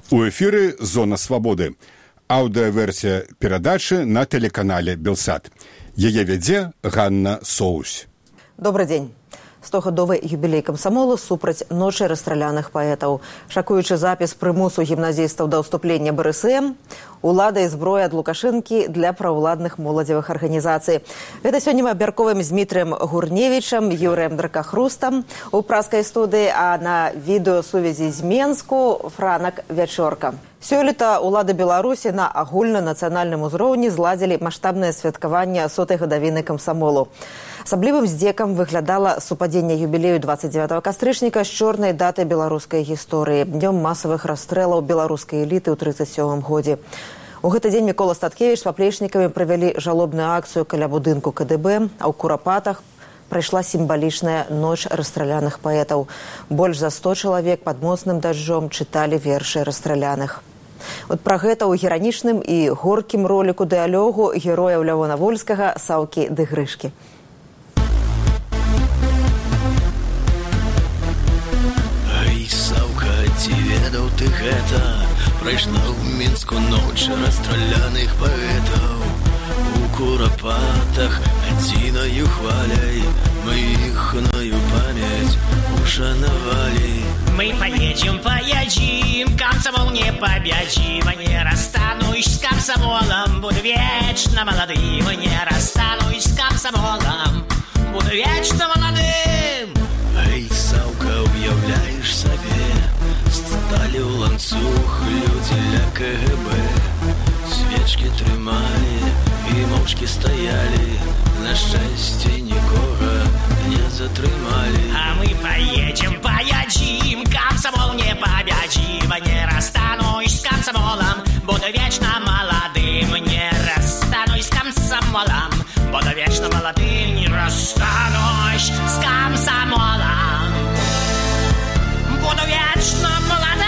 У эфіры «Зона свабоды». Аўдыаверсія перадачы на тэлеканале «Белсат». Яе вядзе Ганна Соусь. Добрый дзень. 100-гадовы юбілей камсамола супраць ночы расстраляных паэтаў. Шакуючы запіс прымусу гімназістаў да ўступлення БРСМ, улада і зброя ад Лукашэнкі для праўладных моладзевых арганізацый. Гэта сёння мы абмяркоўваем з Дмітрыем Гурневічам, Юрыем Дракахрустам у праскай студыі, а на відэасувязі з Менску Франак Вячорка. Сёлета улады Беларусі на агульнанацыянальным узроўні зладзілі маштабнае святкаванне 100-й гадавіны камсамолу. Асаблівым здзекам выглядала супадзенне юбілею 29 кастрычніка з чорнай датай беларускай гісторыі, днём масавых расстрэлаў беларускай эліты ў 37 годзе. У гэты дзень Мікола Статкевіч з паплечнікамі правялі жалобную акцыю каля будынку КДБ, а ў Курапатах прайшла сімвалічная ноч расстраляных паэтаў. Больш за 100 чалавек пад моцным дажджом чыталі вершы расстраляных. От пра гэта ў геранічным і горкім роліку дыялогу герояў Лявона Вольскага Саўкі Дыгрышкі. Ай, Саўка, ці ведаў ты гэта? Прайшла ў Мінску ноч расстраляных паэтаў. У Курапатах адзінаю хваляй мы іхнаю памяць ушанавалі. Мы поедем, комсомол непобедим. Не расстанусь с комсомолом, буду вечно молодым. Не расстанусь с комсомолом, буду вечно молодым. Эй, Саўка, уяўляеш сабе, сталі ў ланцуг людзі ля КГБ. Свечкі трымалі і моўчкі стаялі, на шчасце нікога не затрымалі. А мы поедем, комсомол непобедим. Не расстанусь с комсомолом, буду вечно молодым. Не расстанусь с комсомолом, буду вечно молодым. Не расстанусь с комсомолом, буду вечно молодым.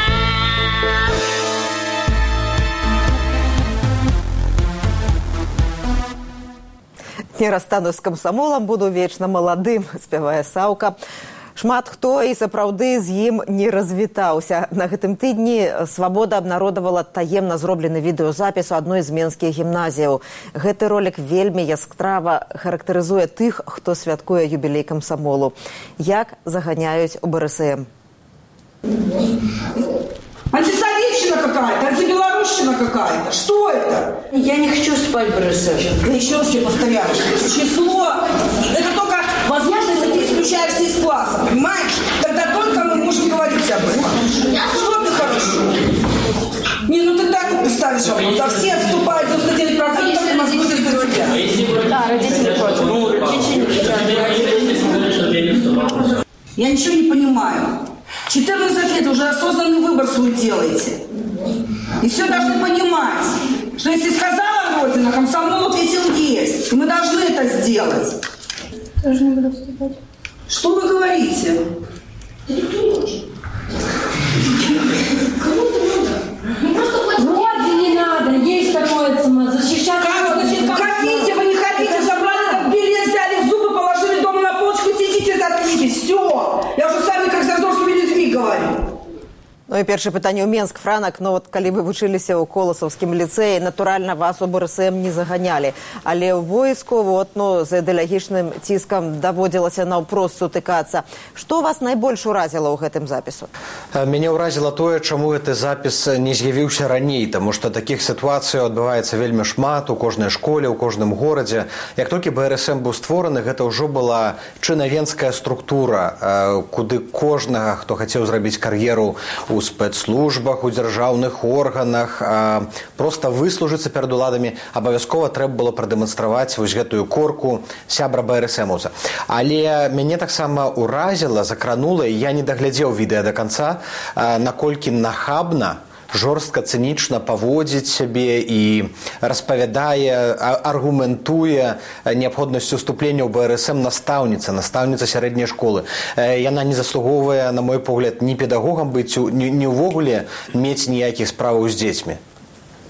Не расстанусь з камсамолам, буду вечна маладым, спявае Саўка. Шмат хто і сапраўды з ім не развітаўся. На гэтым тыдні «Свабода» абнародавала таемна зроблены відэозапіс у адной з менскіх гімназіяў. Гэты ролік вельмі яскрава характарызуе тых, хто святкуе юбілей камсамолу. Як заганяюць у БРСМ. Антисоветчина какая-то, антибелорусщина какая-то. Что это? Я не хочу спать в БРСМ. Ты еще раз тебе повторяешь. Число – это только возможность, если ты исключаешься из класса, понимаешь? Тогда только мы можем говорить об этом. Что ты хорошо? Не, ну ты так вот ставишь вопрос. А все отступают за 109%, и Москву ты за тебя. Да, родители против. Ну, родители. Я ничего не понимаю. 14 лет уже осознанный выбор свой делаете. И все должны понимать, что если сказала Родина, комсомол ответил есть. И мы должны это сделать. Тоже не буду вступать. Что вы говорите? Кому-то надо. Ну просто вроде не надо. Есть такое защищать. Хотите, вы не хотите, забрали этот билет, взяли в зубы, положили дома на полочку, сидите, заткнитесь. Все. Я уже с вами как со взрослыми людьми говорю. Ну і першае пытанне ў Менск, Франак. Ну, калі вы вучыліся ў Коласаўскім ліцэі, натуральна, вас у БРСМ не заганялі. Але ў войску з ідэалагічным ціскам даводзілася наўпрост сутыкацца. Што вас найбольш уразіла ў гэтым запісу? Мяне ўразіла тое, чаму гэты запіс не з'явіўся раней, таму што такіх сітуацыяў адбываецца вельмі шмат у кожнай школе, у кожным горадзе. Як толькі БРСМ быў створаны, гэта ўжо была чынавенская структура, куды кожнага, хто хацеў зрабіць кар'еру у спецслужбах, у дзяржаўных органах, проста выслужыцца перад уладамі, абавязкова трэба было прадэманстраваць вось гэтую корку сябра БРСМаўца. Але мяне таксама уразіла, закранула, і я не даглядзеў відэа да канца, наколькі нахабна, жорстка, цынічна паводзіць сябе і распавядае, аргументуе неабходнасць уступлення ў БРСМ настаўніца сярэдняй школы. Яна не заслугоўвае, на мой погляд, ні педагогам быць, ні ўвогуле мець ніякіх справаў з дзецьмі.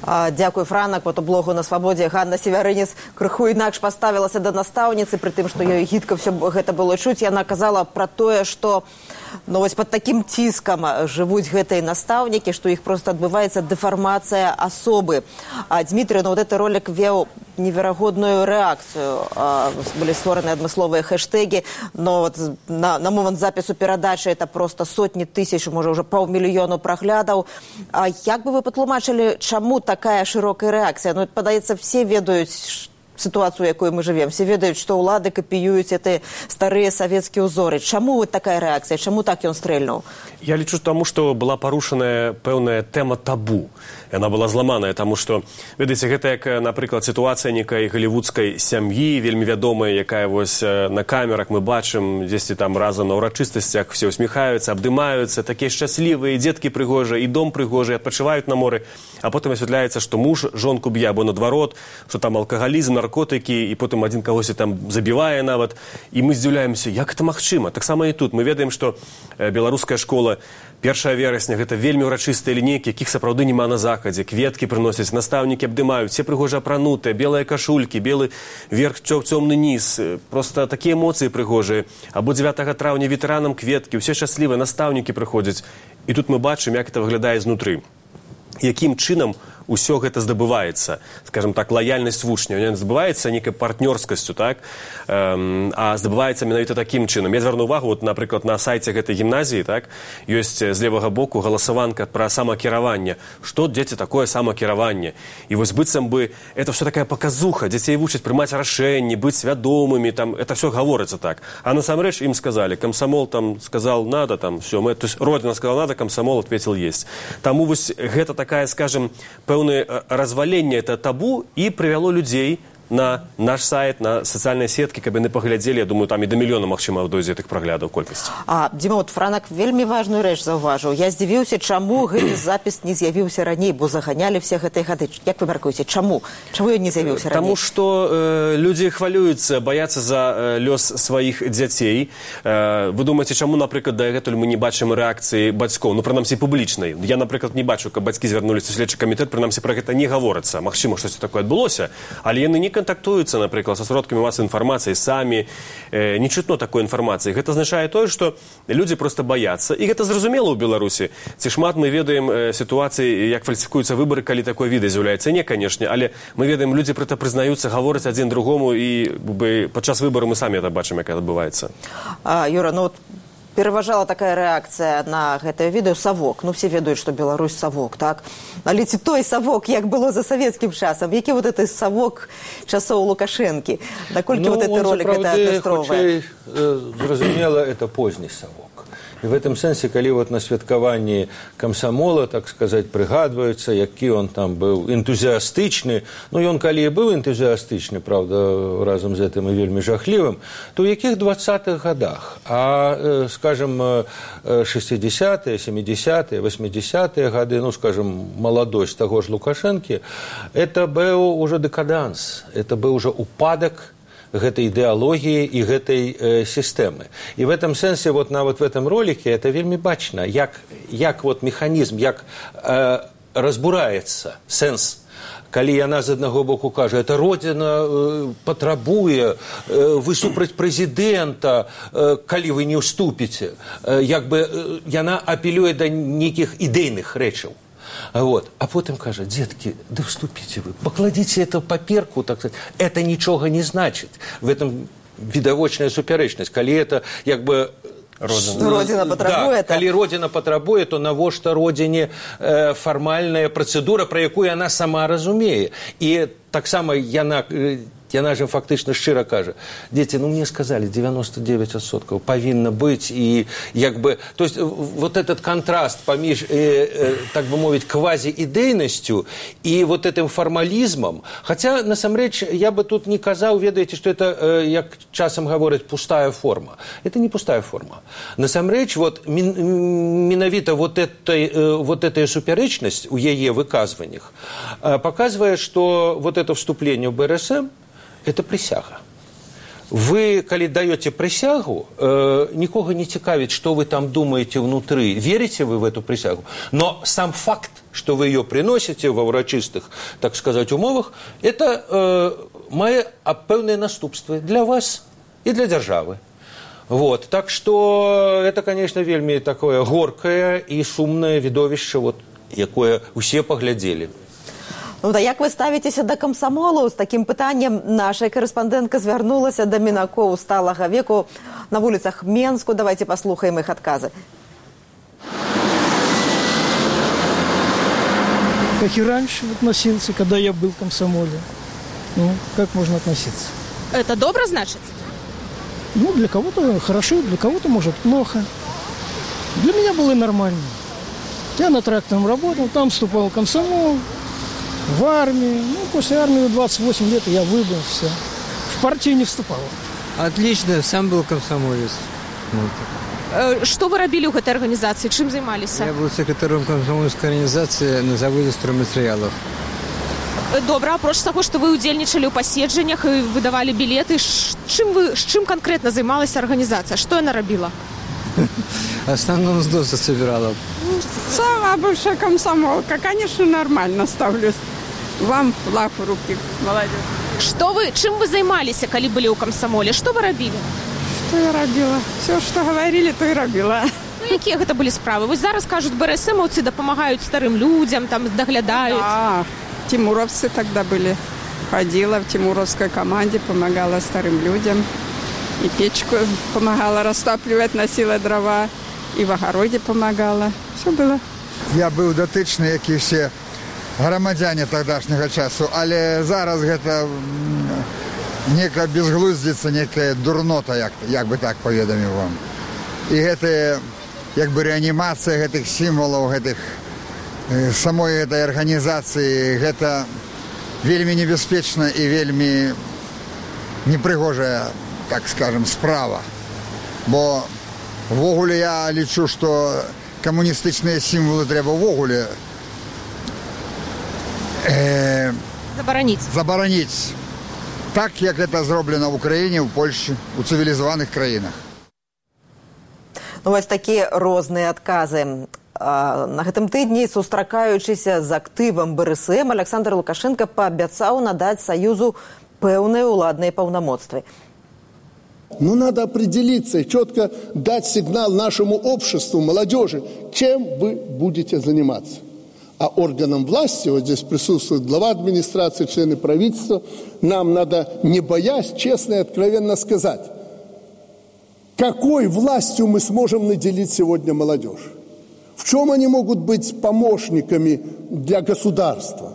Дзякуй, Франак. Фотоблогу на Свабодзе Ганна Севярынец крыху інакш паставілася да настаўніцы, пры тым, што ёй гідка ўсё гэта было чуць. Яна казала пра тое, што вось пад такім ціскам жывуць гэтыя настаўнікі, што іх проста адбываецца дэфармацыя асобы. Дмітрий, вот гэты ролик веў неверагодную рэакцыю. Былі створаны адмысловыя хэштегі, но вот на момант запісу перадачы это просто сотні тысяч, можа ўжо паўмільёну праглядаў. Як бы вы патлумачылі, чаму такая шырокая рэакцыя? Ну, падаецца, все ведаюць ситуацию, якой мы живем. Все ведают, что улады копиюют эти старые советские узоры. Чему вот такая реакция? Чему так он стрельнул? Я лічу тому, что была порушена певная тема табу. Она была зламаная, тому что, ведаеце, гэта як, напрыклад, ситуация некай голливудской сям'і, вельмі вядомая, якая вось на камерах мы бачым, дзесьці там разом на урачыстасцях все усміхаюцца, абдымаюцца, такие счастливые, детки прыгожыя, и дом прыгожий, отпочивают на море, а потом освятляется, что муж жонку б'е, або наадварот, что там алкоголизм, наркотики, и потом один кагосьці там забівае нават, и мы здзіўляемся, як это магчыма. Так само и тут. Мы ведаем, что беларуская школа 1 верасня, гэта вельмі ўрачыстыя лінейкі, якіх сапраўды няма на захадзе. Кветкі прыносяць, настаўнікі абдымаюць, все прыгожа апранутыя, белыя кашулькі, белы верх, цёмны низ. Просто такія эмоцыі прыгожыя. Або 9 траўня ветэранам кветкі, усе шчаслівыя, настаўнікі прыходзяць. І тут мы бачым, як это выглядае знутры. Якім чынам усё гэта здабываецца, скажем так, лояльнасць вучняў, не здабываецца некай партнёрскасцю, так? А здабываецца менавіта такім чынам. Я звярну увагу, вот, напрыклад, на сайце гэтай гімназіі, так, ёсць з левага боку галасаванка пра самакіраванне. Што, дзеці, такое самакіраванне? І вось быццам бы это всё такая паказуха, дзяцей вучаць прымаць рашэнні, быць свядомымі, там это всё гаворыцца так. А насамрэч ім сказалі, камсамол там сказал надо, там всё, мы, то есть Родина сказала надо, комсомол ответил есть. Таму вось гэта такая, скажем, пэўнае разваленне это табу і прывяло людзей на наш сайт, на социальные сетки, каб яны паглядзелі, я думаю, там і до мільёна, магчыма, дойдзе гэтых праглядаў колькасць. Дзіма, вот Франак вельмі важную рэч заўважыў. Я здзівіўся, чаму гэты запіс не з'явіўся раней, бо заганялі все гэтыя гады. Як вы мяркуеце, чаму? Чаму ён не з'явіўся раней? Таму што людзі хвалююцца, баяцца за лёс сваіх дзяцей. Вы думаеце, чаму, напрыклад, дагэтуль мы не бачым рэакцыі бацькоў? Ну, прынамсі, публічнай. Я, напрыклад, не бачу, каб бацькі звярнуліся ў следчы камітэт, прынамсі, пра гэта не гаворыцца. Магчыма, штосьці такое адбылося, але яны не контактуюцца, напрыклад, са сродкамі масавай інфармацыі самі, не чутно такой інфармацыі. Гэта азначае тое, што людзі проста баяцца. І гэта зразумела ў Беларусі. Ці шмат мы ведаем сітуацыі, як фальсіфікуюцца выбары, калі такое відэа з'яўляецца? Не, канешне, але мы ведаем, людзі пра гэта прызнаюцца, гавораць адзін другому, і падчас выбару мы самі это бачым, як адбываецца. Юра, ну вот пераважала такая рэакцыя на гэтае відэо савок. Ну, все ведаюць, што Беларусь савок, так? Але ці той савок, як было за савецкім часам? Які вот это савок часоў Лукашэнкі? Наколькі вот этот ролик это адлюстроўвае? Зразумела, это позні савок. І в этом сэнсе, калі вот на святкаванні камсамола, так сказаць, прыгадваецца, які он там быў энтузіастычны, ну, ён калі і быў энтузіастычны, правда, разам з гэтым і вельмі жахлівым, то ў якіх 20-х годах, а, скажем, 60-е, 70-е, 80-е гады, ну, скажем, маладосць таго ж Лукашэнкі, это быў уже декаданс, это быў уже упадак гэтай ідэалогіі і гэтай сістэмы. І в этом сэнсе, вот нават в этом ролике, это вельмі бачна, як вот механізм, як разбураецца сэнс, калі яна з аднаго боку кажа, это Родина патрабуе, вы супраць прэзідэнта, калі вы не ўступіце, як бы яна апелюе да нейкіх ідэйных рэчаў. Вот. А потом кажа, детки, да вступите вы, покладите это паперку, так сказать, это ничего не значит. В этом відавочная супярэчнасць. Калі это, як бы, Родина патрабуе, да, калі Родина патрабуе, то навошта Родине фармальная працэдура, пра якую яна сама разумее. І таксама яна же фактычна шчыра кажа, дзеці, ну мне сказали, 99% павінна быць, і як бы, то есть вот этот контраст паміж, так бы мовіць, квазі-ідэйнасцю і вот этим формалізмам, хотя, насамрэч, я бы тут не казаў, ведаеце, что это, як часам гавораць, пустая форма. Это не пустая форма. Насамрэч, вот менавіта вот эта супярэчнасць у яе выказваннях показывае, что вот это вступление в БРСМ это присяга. Вы, калі даете присягу, никого не цікавіць, что вы там думаете внутри, верите вы в эту присягу, но сам факт, что вы ее приносите во урочистых, так сказать, умовах, это мае пэўныя наступствы для вас и для державы. Вот. Так что это, конечно, вельми такое горкое и шумное видовище, вот, якое усе поглядели. Ну да, як вы ставіцеся да камсамолу? З такім пытаннем наша корэспандэнтка звярнулася да мінакоў сталага веку на вуліцах Менску. Давайте паслухаем іх адказы. Как и раньше относился, когда я был в комсомоле. Ну, как можно относиться? Это добро, значит? Ну, для кого-то хорошо, для кого-то, может, плохо. Для меня было нормально. Я на тракторном работал, там вступал в комсомол, в армии. Ну, после армии 28 лет я выбыл, все. В партию не вступал. Отлично, сам был комсомолец. Что вы робили ў гэтай арганізацыі? Чым займаліся? Я был секретарем комсомольской организации на заводе стройматериалов. Добра, апроч таго, што вы удзельнічалі ў паседжаннях і выдавалі білеты, чым конкретно займалася арганізацыя? Што яна рабіла? Основном сдосы собирала. Сама бывшая комсомолка, конечно, нормально ставлюсь. Вам лапу руки, молодец. Чым вы займаліся, калі былі ў камсамоле? Што вы рабілі? Что я робила? Все, что говорили, то и робила. Ну, якія гэта былі справы? Вось зараз кажуць, БРСМовцы дапамагаюць старым людям, там даглядаюць. Да, тимуровцы тогда были. Ходила в тимуровской команде, помогала старым людям. И печку помогала растапливать, носила дрова. И в огороде помогала. Все было. Я был дотычный, як і все громадяне тогдашнего часу. Але зараз гэта некая безглуздица, некая дурнота, як бы так поведаміў вам. І гэта, як бы реанімацыя гэтых сімвалаў, гэтых самой этой арганізацыі, гэта вельмі небяспечна і вельмі непрыгожая, так скажем, справа. Бо ввогуле я лічу, што камуністычныя сімвалы трэба ввогуле забараніць. Так, як это зроблена в Украине, в Польше, у цивилизованных краинах. Ну, вось такія розныя адказы. На гэтым тыдні, сустракаючыся з актывам БРСМ, Александр Лукашенко паабяцаў надаць Саюзу пэўныя ўладныя паўнамоцтвы. Ну, надо определиться и четко дать сигнал нашему обществу, молодежи, чем вы будете заниматься. А органам власти, вот здесь присутствует глава администрации, члены правительства, нам надо, не боясь, честно и откровенно сказать, какой властью мы сможем наделить сегодня молодежь? В чем они могут быть помощниками для государства?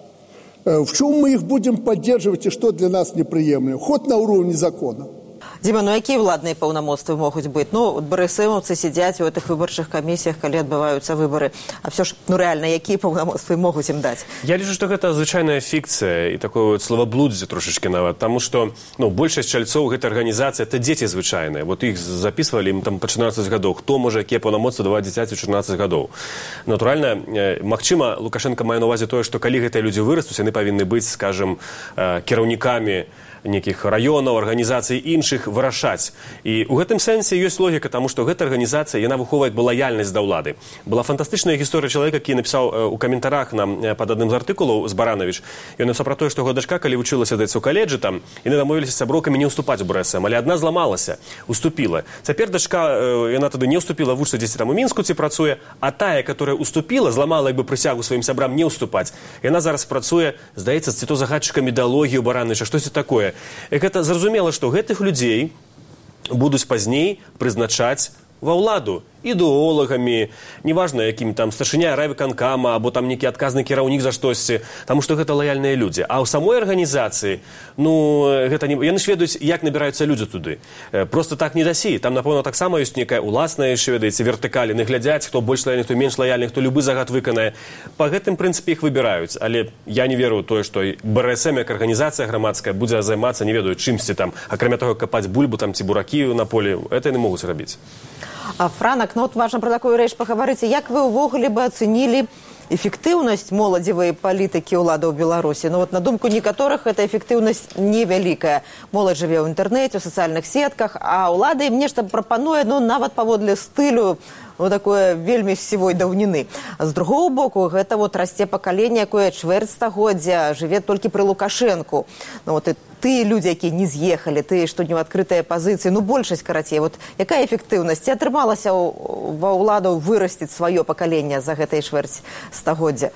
В чем мы их будем поддерживать и что для нас неприемлемо? Хоть на уровне закона. Дима, ну якія ўладныя паўнамоцтвы могуць быць? Ну, БРСМовцы сядзяць у гэтых выбарчых камісіях, калі адбываюцца выбары. А все ж, ну реально, якія паўнамоцтвы могуць ім даць? Я лічу, што гэта звычайная фікцыя і такое вот словаблудзе трошечки нават, таму што, ну, большасць чальцоў гэтай арганізацыі это дзеці звычайныя. Вот іх записывалі ім там па 14 гадоў. Хто можа якія паўнамоцтвы даваць дзіцяці ў 14 гадоў? Натуральна, магчыма, Лукашенко мае на увазе тое, што калі гэтыя людзі вырастуць, яны павінны быць, скажем, кіраўнікамі неких раёнаў, арганізацый іншых вырашаць. І ў гэтым сэнсе ёсць логіка, таму што гэта арганізацыя, яна выхоўвае лаяльнасць да ўлады. Была фантастычная гісторыя чалавека, які напісаў у каментарах нам пад адным з артыкулаў з Баранович. Ён напісаў пра тое, што яго дачка, калі вучылася даецца ў каледжы, там, яны дамовіліся з сяброкамі не ўступаць у БРСМ, але адна зламалася, уступіла. Цяпер дачка, яна тады не ўступіла, вучыцца дзесьці там у Мінску ці працуе, а тая, которая уступіла, зламала як бы прысягу сваім сябрам не ўступаць. Яна зараз працуе, здаецца, ці то загадчыкам ідэалогіі ў Барановича, штосьці такое. І гэта зразумела, што гэтых людзей будуць пазней прызначаць ва ўладу ідэолагамі, неважна, якім там старшыня райвыканкама, або там некі адказны кіраўнік за штосьці, таму што гэта лаяльныя людзі. А ў самой арганізацыі, ну, гэта не... яны ж ведаюць, як набіраюцца людзі туды. Просто так не дасі. Там, напэўна, таксама ёсць некая уласная, яшчэ, ведаеце, вертыкаль, яны глядзяць, хто больш лаяльны, хто менш лаяльны, хто любы загад выканае. Па гэтым прынцыпе іх выбіраюць. Але я не веру ў тое, што БРСМ як арганізацыя грамадская будзе займацца, не ведаю, чымсьці там, акрамя таго, капаць бульбу там ці буракі на полі. Это яны могуць рабіць. А, Франак, ну вот важно про такую рэч пагаварыць. Як вы ўвогуле бы ацэнілі эфектыўнасць моладзевай палітыкі ўлады ў Беларусі? Ну вот на думку некаторых эта эфектыўнасць невялікая. Моладзь жыве ў інтэрнэце, у сацыяльных сетках, а ўлада ім нешта прапануе, ну нават паводле стылю ну, такое вельмі сівой даўніны. З другого боку, гэта вот расце пакаленне, якое чвэрць стагоддзя жыве толькі пры Лукашэнку. Ну, вот і тыя людзі, якія не з'ехалі, тыя, што не ў адкрытыя пазіцыі, ну, большасць, карацей. Вот якая эфектыўнасць? Ці атрымалася ва ўладаў вырасціць сваё пакаленне за гэтай чвэрць стагоддзя?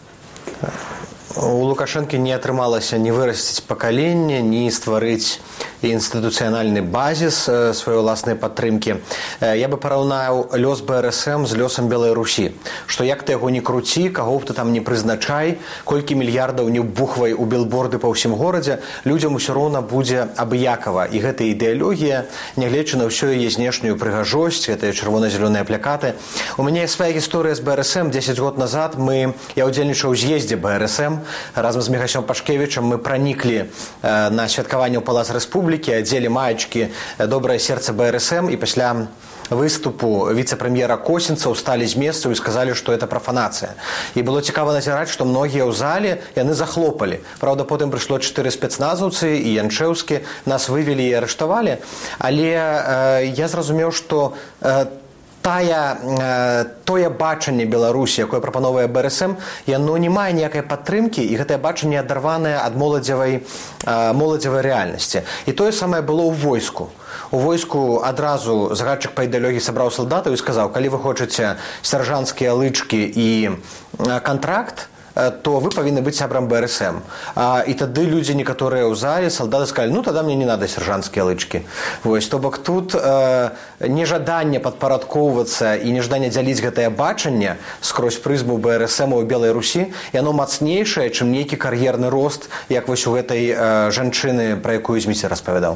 У Лукашэнкі не атрымалася ні вырасціць пакаленне, ні стварыць інстытуцыянальны базіс сваёй уласнай падтрымкі. Я бы параўнаў лёс БРСМ з лёсам Беларусі, што як ты яго не круці, каго б ты там не прызначай, колькі мільярдаў не вбухвай у білборды па ўсім горадзе, людзям усё роўна будзе абыякава. І гэта ідэалогія, нягледзячы на ўсё яе знешнюю прыгажосць, гэтыя чырвона-зялёныя плакаты. У мяне свая гісторыя з БРСМ. 10 год назад я ўдзельнічаў у з'ездзе БРСМ. Разам з Міхасем Пашкевічам мы праніклі на святкаванне ў Палац Рэспублікі, адзелі маечкі «Добрае сердце БРСМ», і пасля выступу віцэ-прэм'ера Косінца ўсталі з месцаў і сказалі, што гэта прафанацыя. І было цікава назіраць, што многія ў зале яны захлопалі. Праўда, потым прыйшло 4 спецназаўцы і Янчэўскі, нас вывелі і арыштавалі. Але я зразумеў, што тое бачанне Беларусі, якое прапановвае БРСМ, яно не мае ніякай падтрымкі, і гэтае бачанне адарванае ад моладзевай рэальнасці. І тое самае было ў войску. У войску адразу загадчык па ідэалогіі сабраў салдатаў і сказаў: калі вы хочаце сяржанцкія лычкі і кантракт, то вы павінны быць сябрам БРСМ. І тады людзі некаторыя ў зале, салдаты сказалі: ну, тады мне не надо сяржанцкія лычкі. Вось, то бок тут нежаданне падпарадкоўвацца і нежаданне дзяліць гэтае бачанне скрозь прызму БРСМ у Белай Русі, яно мацнейшае, чым нейкі кар'ерны рост, як вось у гэтай жанчыны, пра якую Зміцер распавядаў.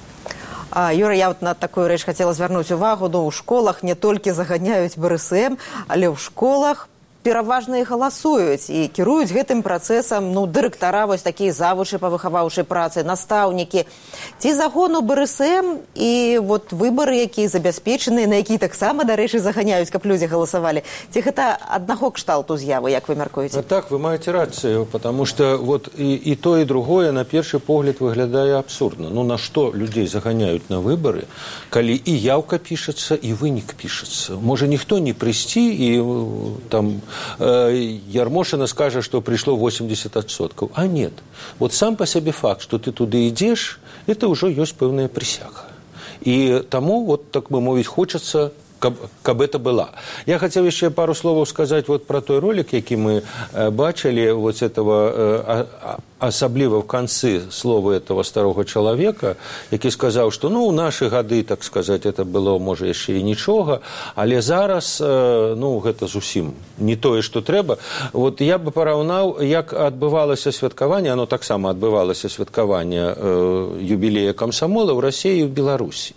Юра, я вот на такую рэч хацела звярнуць увагу. Ну, у школах не толькі заганяюць БРСМ, але ў школах пераважна і галасуюць і кіруюць гэтым працэсам, ну, дырэктара, вось такія завучы па выхаваўчай працы, настаўнікі. Ці загону БРСМ і вот выбары, якія забяспечаны, на якія таксама, дарэчы, заганяюць, каб людзі галасавалі. Ці гэта аднаго кшталту з'явы, як вы мяркуеце? Так, вы маеце рацыю, потому что вот і то, і другое на першы погляд выглядае абсурдна. Ну, на што людзей заганяюць на выбары, калі і яўка пішацца, і вынік пішацца? Можа, ніхто не прыйсці і там Ярмошина скажет, что пришло 80%. А нет. Вот сам по себе факт, что ты туда идешь, это уже есть певная присяга. И тому, вот так бы мовить, хочется, каб это была. Я хотел еще пару слов сказать вот про той ролик, який мы бачили, вот этого, особливо в конце слова этого старого человека, який сказал, что, ну, у наши гады, так сказать, это было, может, еще и ничего, але зараз, ну, это зусім не тое, что трэба. Вот я бы параўнаў, як адбывалася святкаванне, оно так само адбывалася святкаванне юбілея камсамола ў России и в Беларуси.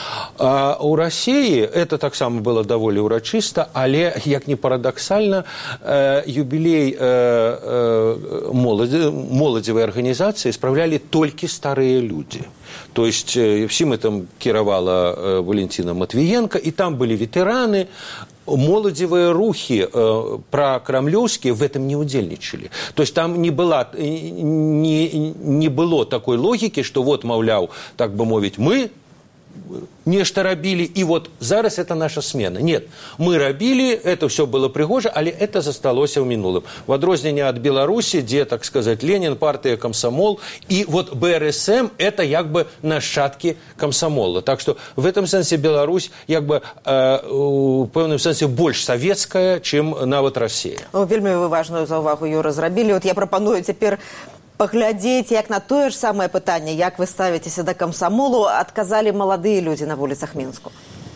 А у России это так само было даволі урачыста, але, як не парадоксальна, юбилей моладзевой организации справляли только старые люди. То есть всем этим кіравала Валентина Матвиенко, и там были ветераны. Моладзевые рухи прокремлевские в этом не удзельничали. То есть там не было такой логики, что вот, маўляў, так бы мовить, мы нешта рабілі, і вот зараз это наша смена. Нет, мы рабілі, это все было прыгожа, але это засталося ў мінулым. В адрозненне ад Беларусі, дзе, так сказать, Ленин, партия, комсомол, и вот БРСМ это як бы нашчадки комсомола. Так что в этом сенсе Беларусь як бы у пэўным сенсе больш савецкая, чым нават Россия. Ну, вельмі вы важную заўвагу, Юра, зрабілі. Вот я прапаную цяпер паглядзець, як на тое ж самае пытанне, як вы ставіцеся да камсамолу, адказалі маладыя людзі на вуліцах Мінску.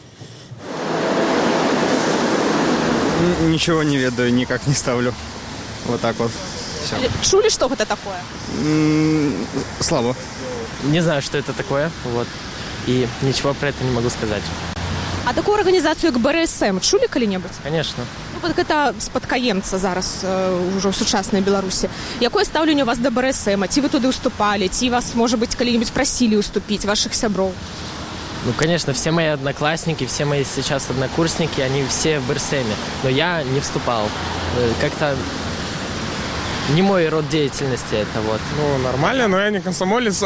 Ничего не ведаю, никак не ставлю. Вот так вот. Все. Чули, что это такое? Слабо. Не знаю, что это такое, вот. И ничего про это не могу сказать. А такую организацию, как БРСМ, чули калі-небудзь? Конечно. Ну, вот это спадкаемца зараз уже ў сучаснай Беларусі. Якое стаўленне у вас да БРСМ? Ці вы туды уступали? Ці вас, может быть, калі-нибудь просили уступить, ваших сяброў? Ну, конечно, все мои одноклассники, все мои сейчас однокурсники, они все в БРСМе. Но я не вступал. Как-то не мой род деятельности это вот. Ну, нормально, но я не комсомолец.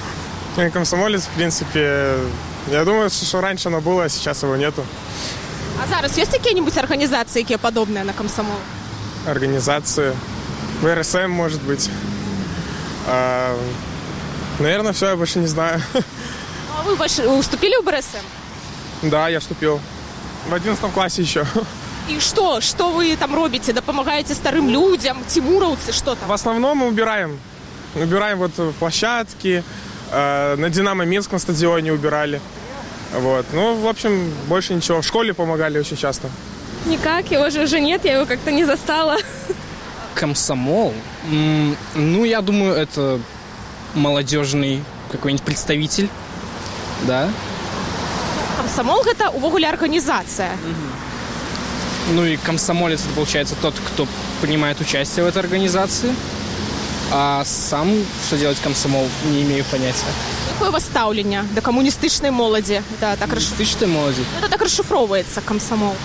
Я не комсомолец, в принципе. Я думаю, что раньше оно было, а сейчас его нету. А зараз ёсць якія-нибудь организации, якія падобныя на камсамол? Организации. ВРСМ, может быть. Наверное, все, я больше не знаю. А вы вступили в БРСМ? Да, я вступил. В 11 классе еще. И что? Что вы там робите? Помогаете старым людям, тимуровцы, что там? В основном мы убираем. Убираем вот площадки. На Динамо Минском стадионе убирали. Вот. Ну, в общем, больше ничего. В школе помогали очень часто. Никак, его же уже нет, я его как-то не застала. Комсомол? Ну, я думаю, это молодежный какой-нибудь представитель. Да. Комсомол – это увогуле организация. Ну и комсомолец, это получается тот, кто принимает участие в этой организации. А сам, что делать комсомол, не имею понятия. Какое у вас ставление до коммунистичной молоди? Это так коммунистичной молоди? Это так расшифровывается, комсомол.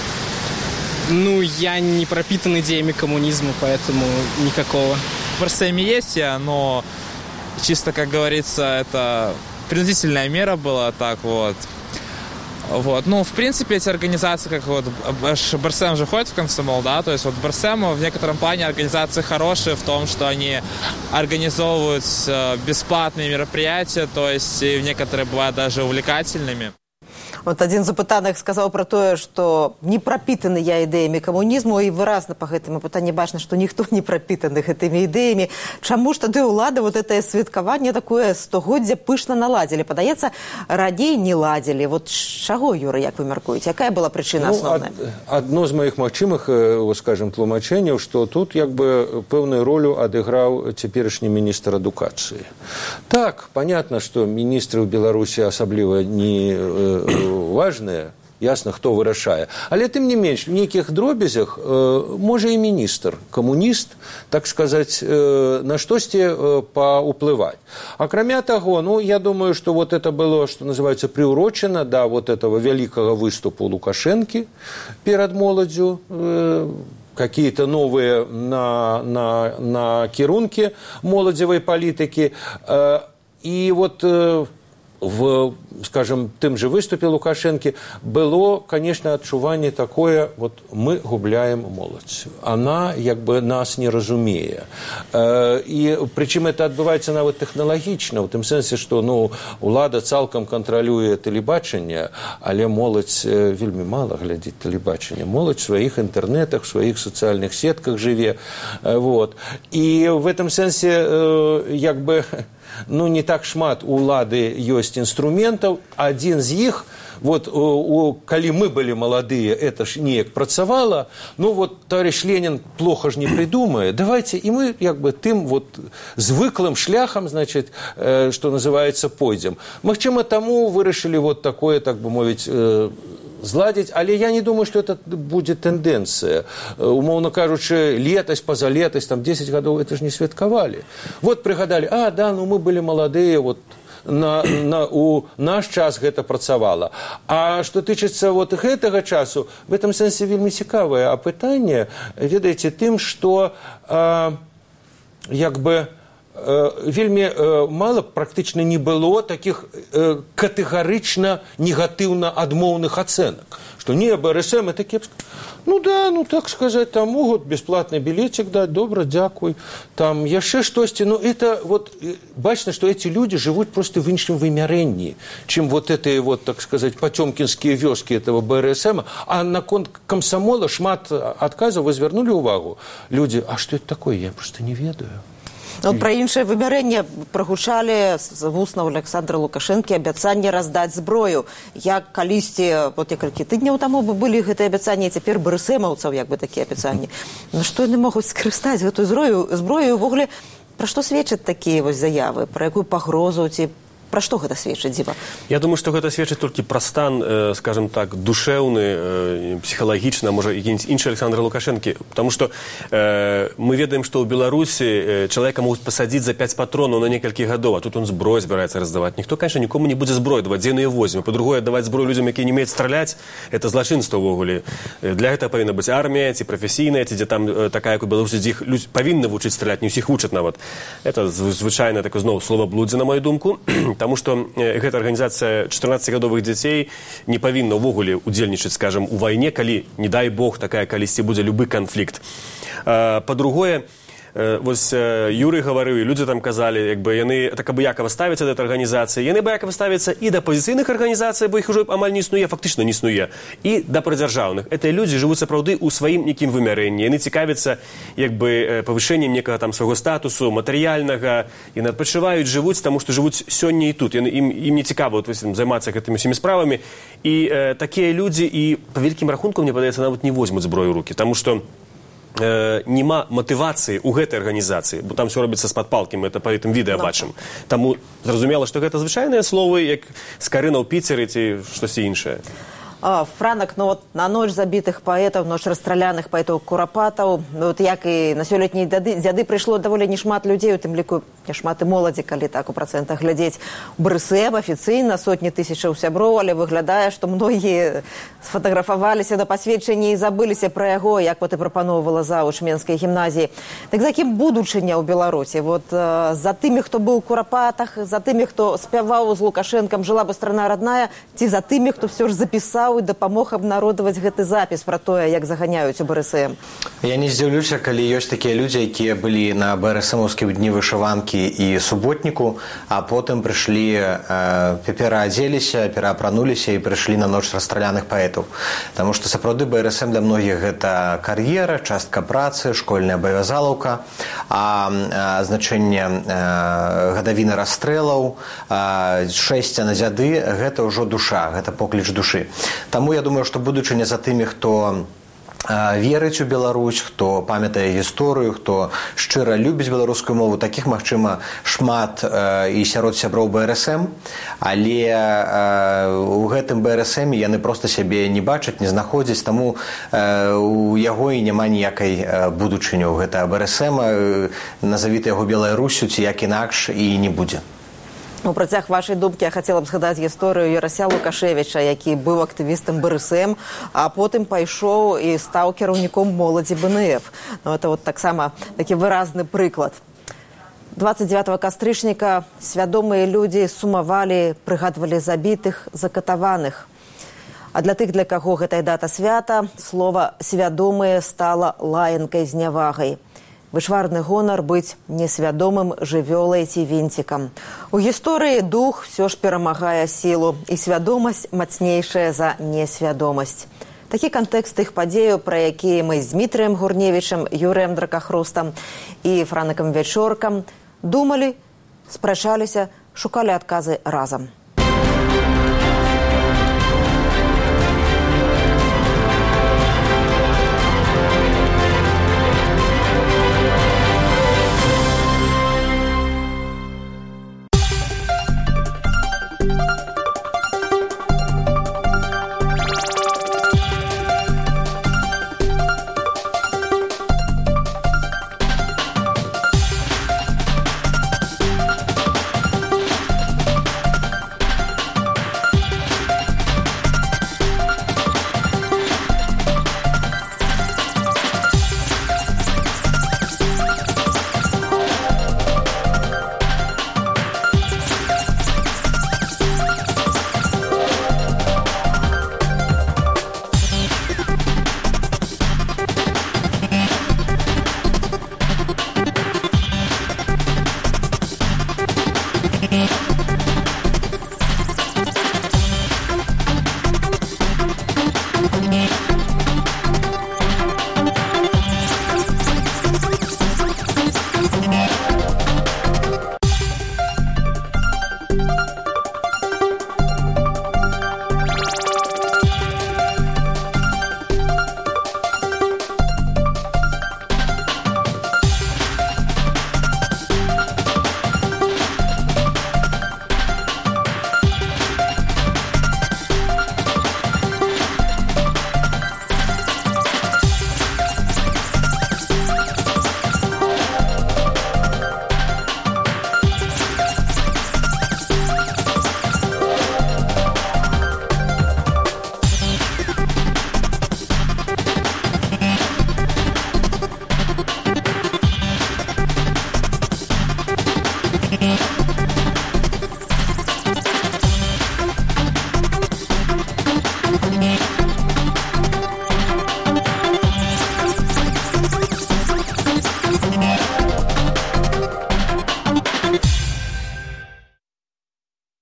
Ну, я не пропитан идеями коммунизма, поэтому никакого. В БРСМ есть я, но чисто, как говорится, это принудительная мера была, так вот. Вот. Ну, в принципе, эти организации, как вот БРСМ же ходит в комсомол, да, то есть вот БРСМ в некотором плане организации хорошие в том, что они организовывают бесплатные мероприятия, то есть и некоторые бывают даже увлекательными. Вот один з запытаных сказаў пра тое, што не прапітаны я ідэямі камунізму, і выразна па гэтым пытанні бачна, што ніхто не прапітаны гэтымі ідэямі. Чаму ж тады ўлады вот это святкаванне такое стагоддзя пышна наладзілі? Падаецца, раней не ладзілі. Вот чаго, Юра, як вы мяркуеце? Якая была прычына асноўная? Адно з маіх магчымых, скажем, тлумачэнняў, што тут як бы пэўную ролю адыграў цяперашні міністр адукацыі. Так, понятно, што міністры ў Беларусі асабліва не важныя, ясна, хто вырашае. Але тым не менш, в нейкіх дробязях можа і міністр, камуніст, так сказаць, на штосьці паўплываць. Акрамя таго, ну, я думаю, што вот это было, што называется, приурочено да вот этого вялікага выступу Лукашэнкі перад моладзю, какие-то новые на кірункі моладзевай палітыкі. І вот в, скажем, тым же выступе Лукашэнкі было, конечно, адчуванне такое, вот мы губляем моладзь. Она, як бы, нас не разумее. І прычым это адбываецца нават тэхналагічна, у тым сэнсе, што, ну, улада цалкам кантралюе тэлебачанне, але моладзь вельмі мала глядзіць тэлебачанне. Моладзь в сваіх інтэрнетах, в сваіх сацыяльных сетках жыве. Вот. І в этом сэнсе, як бы, ну, не так шмат у улады ёсць інструментаў. Адзін з іх, вот, калі мы былі маладыя, это ж неяк працавала, ну, вот, товарищ Ленин плохо ж не придумае, давайте и мы, як бы, тым вот звыклым шляхам, значит, что называется, пойдзем. Магчыма, таму вырашылі вот такое, так бы мовіць, зладзіць, але я не думаю, что это будет тенденция. Умоўно кажучы, летась, позалетась, там 10 гадоў, это ж не святкавалі. Вот прыгадалі, да, ну мы былі маладыя, вот у наш час гэта працавала. А што тычыцца вот гэтага часу, в этом сэнсе вельмі цікавае апытанне, ведаеце, тым, што як бы вельмі мала, практычна не было таких катэгарычна негатыўна адмоўных ацэнак, што не, БРСМ это кепска. Ну да, ну так сказать, там могут бесплатный билетик дать, добро, дякуй, там яшчэ штосьці, ну это вот, бачна, что эти люди живут просто в іншым вымярэнні, чем вот эти вот, так сказать, потёмкинские вёски этого БРСМ, а на комсомола шмат адказаў, вы звярнулі увагу, люди, а что это такое, я просто не ведаю. Вот пра іншае вымярэнне прагучалі з вуснаў Александра Лукашэнкі абяцанне раздаць зброю. Як калісьці, вот некалькі тыдняў таму былі гэтыя абяцанні, цяпер БРСМаўцаў як бы такія абяцанні. На што яны могуць скарыстаць гэтую зброю? Увогуле, пра што сведчаць такія вось заявы? Пра якую пагрозу ці пра што гэта сведчыць, Дзіва? Я думаю, што гэта сведчыць толькі пра стан, скажем так, душэўны, псіхалагічна, можа, які-нибудь іншы Александра Лукашэнкі. Потому што мы ведаем, што ў Беларусі чалавека могуць пасадзіць за 5 патронаў на некалькі гадоў, а тут он зброю збіраецца раздаваць. Ніхто, конечно, нікому не будзе зброю даваць, дзе яны яе возьме. Па-другое, даваць зброю людзям, якія не умеюць страляць, это злачынства ўвогуле. Для гэтага павінна быць армія, ці прафесійная, ці дзе там такая, як у Беларусі, дзе іх павінны вучыць страляць, не ўсіх вучаць нават. Это звычайна такое, зноў, словаблудзе, на мою думку. Таму што гэта арганізацыя 14гадовых дзяцей не павінна ўвогуле удзельнічаць, скажам, у вайне, калі, не дай Бог, такая калісьці будзе любы канфлікт. Па-другое, вось Юрый гаварыў, і людзі там казалі, як бы яны так абыякава ставяцца да этой арганізацыі, яны абыякава ставяцца і да апазіцыйных арганізацый, бо іх ужо амаль не існуе, фактычна не існуе, і да прадзяржаўных. Гэтыя людзі жывуць сапраўды ў сваім нейкім вымярэнні, яны цікавяцца як бы павышэннем некага там свайго статусу матэрыяльнага, яны адпачываюць, жывуць, таму што жывуць сёння і тут, ім не цікава займацца гэтымі ўсімі справамі, і такія людзі і па вялікім рахунку, мне падаецца, нават не возьмуць зброю ў рукі, таму што нема матывацыі ў гэтай арганізацыі, бо там все робіцца з-пад палкі, мы это па гэтым відэа бачым. Таму зразумела, што гэта звычайныя словы, як скарына ў Піцеры ці штосьці іншае. Франак, ну вот на ноч забітых паэтаў, ноч расстраляных паэтаў курапатаў, ну вот як і на сёлетнія дзяды прыйшло даволі нешмат людзей, у тым ліку няшмат і моладзі, калі так у працэнтах глядзець. У БРСМ афіцыйна сотні тысячаў сяброў, але выглядае, што многія сфотаграфаваліся на пасведчанні і забыліся пра яго, як вот і прапаноўвала заўуч Менскай гімназіі. Так за кім будучыня ў Беларусі? Вот за тымі, хто быў у курапатах, за тымі, хто спяваў з Лукашэнкам «Жила бы страна родная», ці за тымі, хто все ж запісаў і дапамог абнародаваць гэты запіс пра тое, як заганяюць у БРСМ? Я не здзіўлюся, калі ёсць такія людзі, якія былі на БРСМаўскім дні вышыванкі і суботніку, а потым прыйшлі, пераадзеліся, пераапрануліся і прыйшлі на ноч расстраляных паэтаў. Таму што сапраўды БРСМ для многіх гэта кар'ера, частка працы, школьная абавязалаўка, а значэнне гадавіны расстрэлаў, шэсця на дзяды, гэта ўжо душа, гэта покліч душы. Таму я думаю, што будучыня за тымі, хто верыць у Беларусь, хто памятае гісторыю, хто шчыра любіць беларускую мову, такіх, магчыма, шмат і сярод сяброў БРСМ, але у гэтым БРСМ яны проста сябе не бачаць, не знаходзяць, таму у яго і няма ніякай будучыні ў гэта БРСМ, назавіта яго Белай Руссю, ці як інакш і не будзе. У працяг вашай думкі я хацела б згадаць гісторыю Ярася Лукашевіча, які быў актывістам БРСМ, а потым пайшоў і стаў кіраўніком моладзі БНФ. Ну, это вот таксама такі выразны прыклад. 29 кастрычніка свядомыя людзі сумавалі, прыгадвалі забітых, закатаваных. А для тых, для каго гэтая дата свята, слова «свядомыя» стала лаянкай знявагай. Вышварны гонар быць несвядомым жывёлай ці вінцікам. У гісторыі дух все ж перамагае сілу, і свядомасць мацнейшая за несвядомасць. Такі кантэкст тых падзеяў, пра якія мы з Дмітрыем Гурневічам, Юрыем Дракахрустам і Франакам Вячоркам думалі, спрачаліся, шукалі адказы разам.